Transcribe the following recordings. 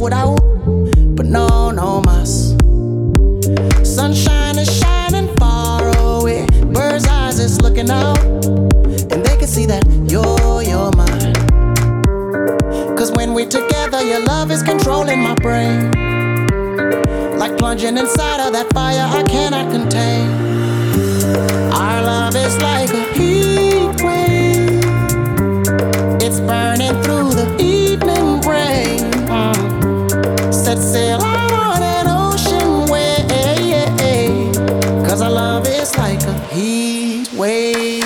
hold out, but no mas. Sunshine is shining far away, bird's eyes is looking out, and they can see that you're mine. Cause when we're together, your love is controlling my brain, like plunging inside of that fire I cannot contain. Our love is like a heat wave, it's burning through the evening rain. Set sail out on an ocean wave, cause our love is like a heat wave.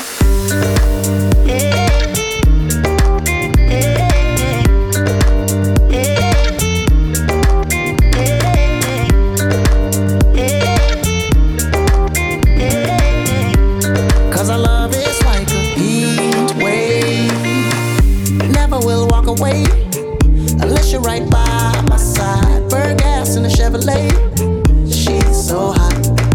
Cause our love is like a heat wave. Never will walk away unless you're right by my side. Burn gas in a Chevrolet, she's so hot.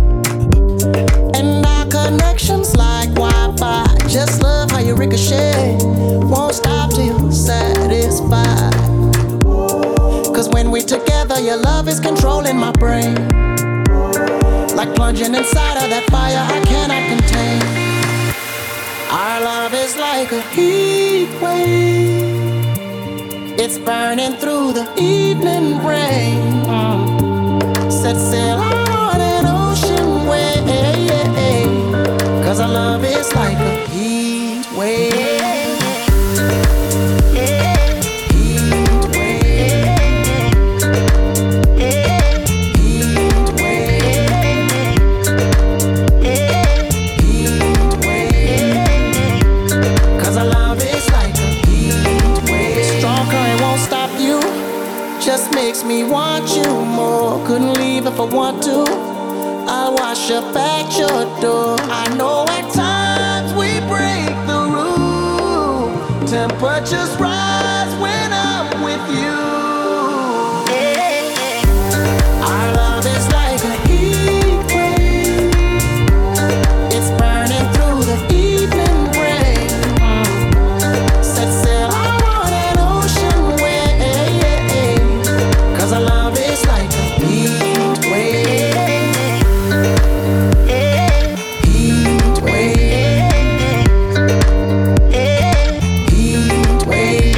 And our connection's like Wi-Fi. Just love how you ricochet, won't stop till you're satisfied. Cause when we're together, your love is controlling my brain, like plunging inside of that fire I cannot contain. Our love is like a heat wave, it's burning through the evening rain. Set sail out on an ocean wave, cause our love is like a heat wave. Just makes me want you more. Couldn't leave if I want to. I'll wash up at your door. I know at times we break the rule. Temperatures rise when I'm with you. Our love is like a heat wave, it's burning through the evening rain. Set sail out on an ocean wave, cause our love is like a heat wave. Heat wave. Heat wave.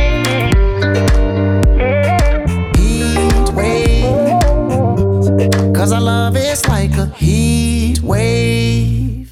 Heat wave. Cause our love is like a heat wave.